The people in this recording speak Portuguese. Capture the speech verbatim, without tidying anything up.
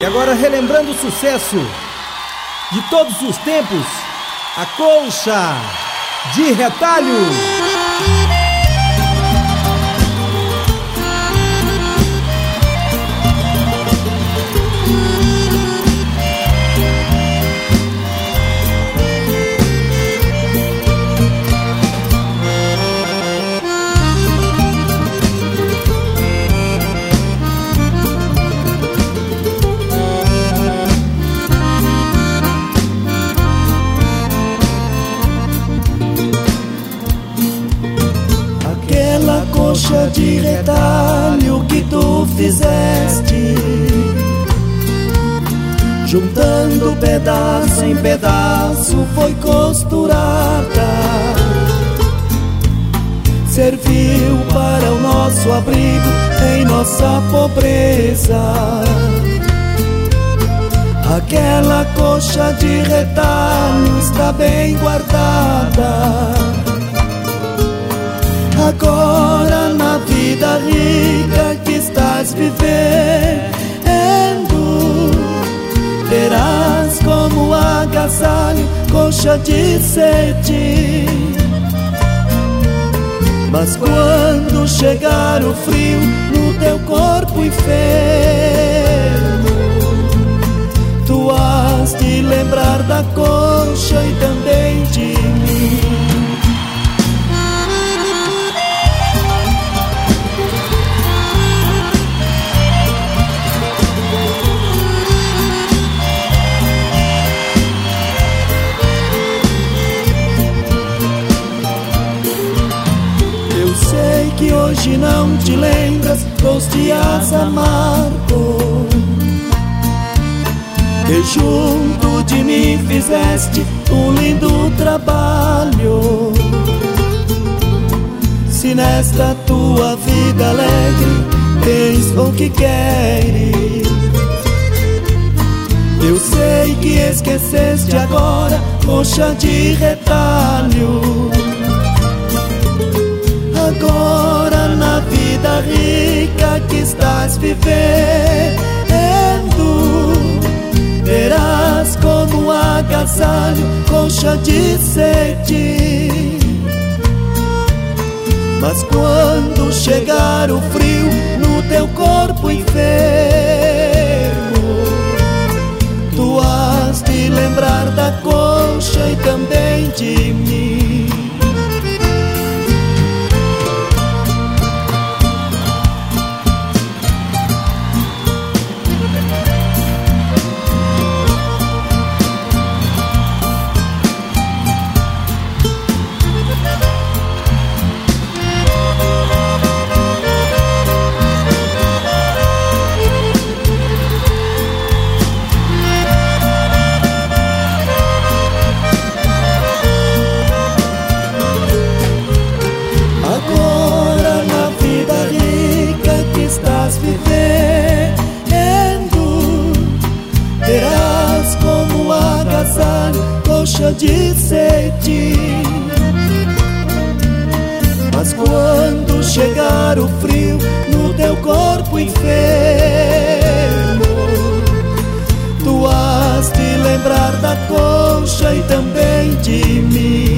agora, relembrando o sucesso de todos os tempos, a colcha de retalho. Colcha de retalho que tu fizeste, juntando pedaço em pedaço, foi costurada. Serviu para o nosso abrigo em nossa pobreza. Aquela colcha de retalho está bem guardada. Agora na vida rica que estás vivendo, terás como agasalho colcha de cetim. Mas quando chegar o frio no teu corpo enfermo, tu has de lembrar da colcha e também de mim. Que hoje não te lembras dos dias amargos que junto de mim fizeste um lindo trabalho. Se nesta tua vida alegre tens o que queres, eu sei que esqueceste agora colcha de retalho. Agora na vida rica que estás vivendo, terás como agasalho colcha de cetim. Mas quando chegar o frio no teu corpo enfermo, tu has de lembrar da colcha e também de mim. Estás vivendo, terás como agasalho colcha de cetim. Mas quando chegar o frio no teu corpo enfermo, tu has de lembrar da colcha e também de mim.